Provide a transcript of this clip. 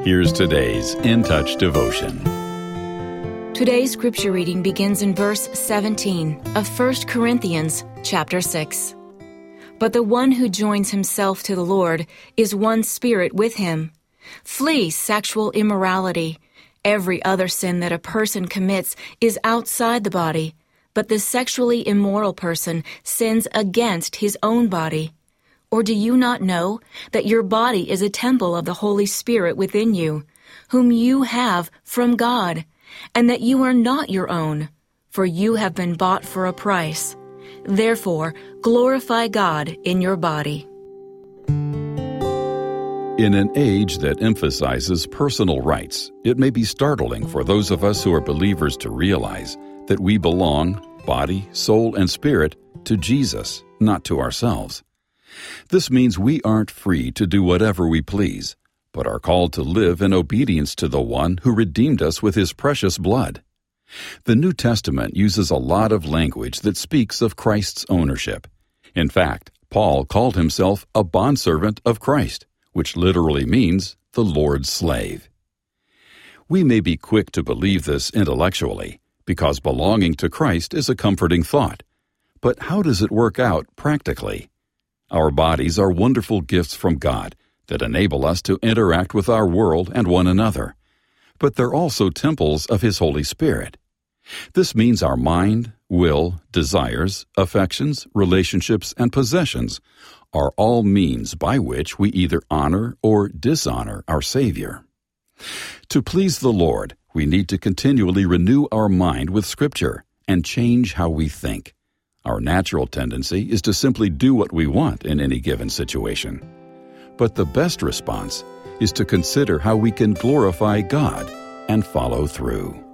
Here's today's In Touch devotion. Today's scripture reading begins in verse 17 of 1 Corinthians chapter 6. But the one who joins himself to the Lord is one spirit with him. Flee sexual immorality. Every other sin that a person commits is outside the body, but the sexually immoral person sins against his own body. Or do you not know that your body is a temple of the Holy Spirit within you, whom you have from God, and that you are not your own, for you have been bought for a price? Therefore, glorify God in your body. In an age that emphasizes personal rights, it may be startling for those of us who are believers to realize that we belong, body, soul, and spirit, to Jesus, not to ourselves. This means we aren't free to do whatever we please, but are called to live in obedience to the one who redeemed us with his precious blood. The New Testament uses a lot of language that speaks of Christ's ownership. In fact, Paul called himself a bondservant of Christ, which literally means the Lord's slave. We may be quick to believe this intellectually, because belonging to Christ is a comforting thought. But how does it work out practically? Our bodies are wonderful gifts from God that enable us to interact with our world and one another. But they're also temples of His Holy Spirit. This means our mind, will, desires, affections, relationships, and possessions are all means by which we either honor or dishonor our Savior. To please the Lord, we need to continually renew our mind with Scripture and change how we think. Our natural tendency is to simply do what we want in any given situation. But the best response is to consider how we can glorify God and follow through.